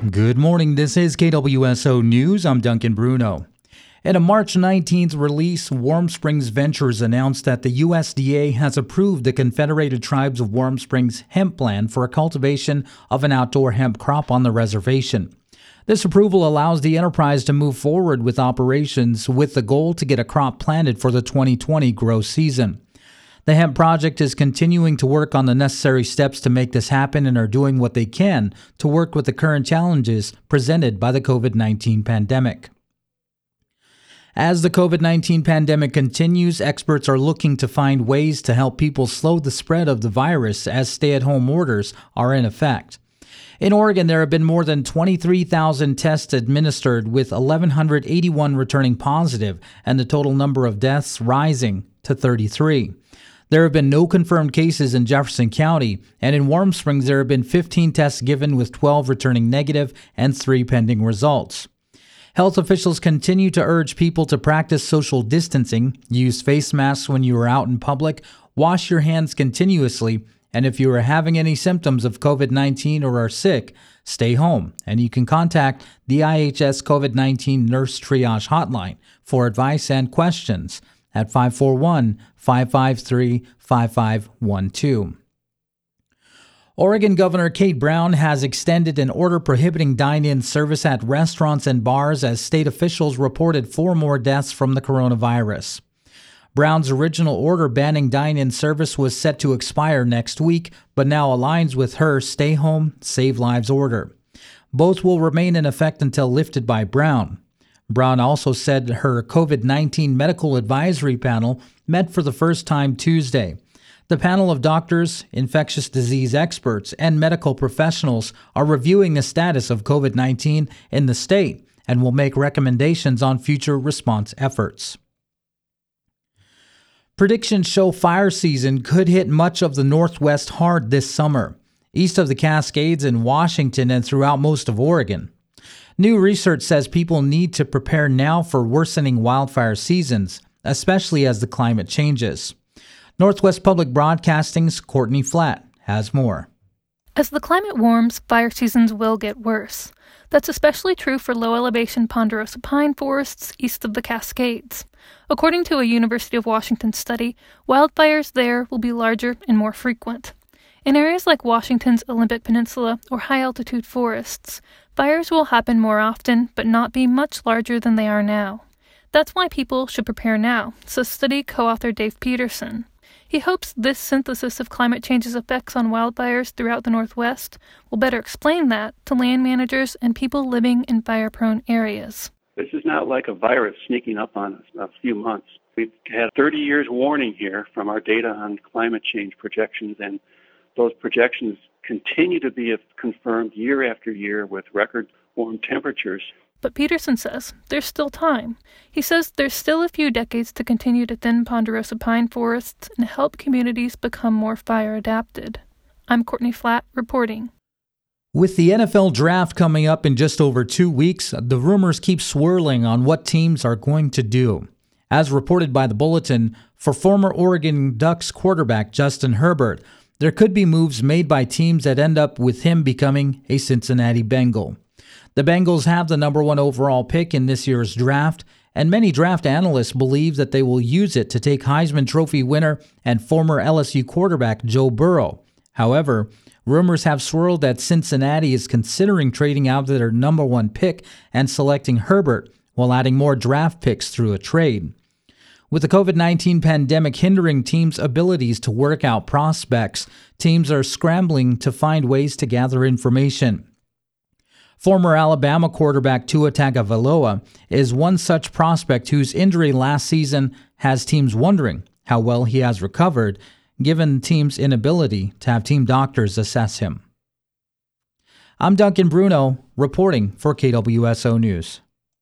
Good morning, this is KWSO News. I'm Duncan Bruno. In a March 19th release, Warm Springs Ventures announced that the USDA has approved the Confederated Tribes of Warm Springs hemp plan for a cultivation of an outdoor hemp crop on the reservation. This approval allows the enterprise to move forward with operations with the goal to get a crop planted for the 2020 grow season. The hemp project is continuing to work on the necessary steps to make this happen and are doing what they can to work with the current challenges presented by the COVID-19 pandemic. As the COVID-19 pandemic continues, experts are looking to find ways to help people slow the spread of the virus as stay-at-home orders are in effect. In Oregon, there have been more than 23,000 tests administered, with 1,181 returning positive, and the total number of deaths rising to 33. There have been no confirmed cases in Jefferson County, and in Warm Springs there have been 15 tests given with 12 returning negative and 3 pending results. Health officials continue to urge people to practice social distancing, use face masks when you are out in public, wash your hands continuously, and if you are having any symptoms of COVID-19 or are sick, stay home. And you can contact the IHS COVID-19 Nurse Triage Hotline for advice and questions at 541-553-5512. Oregon Governor Kate Brown has extended an order prohibiting dine-in service at restaurants and bars as state officials reported 4 more deaths from the coronavirus. Brown's original order banning dine-in service was set to expire next week, but now aligns with her Stay Home, Save Lives order. Both will remain in effect until lifted by Brown. Brown also said her COVID-19 medical advisory panel met for the first time Tuesday. The panel of doctors, infectious disease experts, and medical professionals are reviewing the status of COVID-19 in the state and will make recommendations on future response efforts. Predictions show fire season could hit much of the Northwest hard this summer, east of the Cascades in Washington and throughout most of Oregon. New research says people need to prepare now for worsening wildfire seasons, especially as the climate changes. Northwest Public Broadcasting's Courtney Flatt has more. As the climate warms, fire seasons will get worse. That's especially true for low-elevation ponderosa pine forests east of the Cascades. According to a University of Washington study, wildfires there will be larger and more frequent. In areas like Washington's Olympic Peninsula or high-altitude forests, fires will happen more often but not be much larger than they are now. That's why people should prepare now, says study co-author Dave Peterson. He hopes this synthesis of climate change's effects on wildfires throughout the Northwest will better explain that to land managers and people living in fire-prone areas. This is not like a virus sneaking up on us in a few months. We've had 30 years warning here from our data on climate change projections, and those projections continue to be confirmed year after year with record warm temperatures. But Peterson says there's still time. He says there's still a few decades to continue to thin ponderosa pine forests and help communities become more fire adapted. I'm Courtney Flatt reporting. With the NFL draft coming up in just over 2 weeks, the rumors keep swirling on what teams are going to do. As reported by the Bulletin, for former Oregon Ducks quarterback Justin Herbert, there could be moves made by teams that end up with him becoming a Cincinnati Bengal. The Bengals have the number 1 overall pick in this year's draft, and many draft analysts believe that they will use it to take Heisman Trophy winner and former LSU quarterback Joe Burrow. However, rumors have swirled that Cincinnati is considering trading out their number 1 pick and selecting Herbert while adding more draft picks through a trade. With the COVID-19 pandemic hindering teams' abilities to work out prospects, teams are scrambling to find ways to gather information. Former Alabama quarterback Tua Tagovailoa is one such prospect whose injury last season has teams wondering how well he has recovered, given the team's inability to have team doctors assess him. I'm Duncan Bruno, reporting for KWSO News.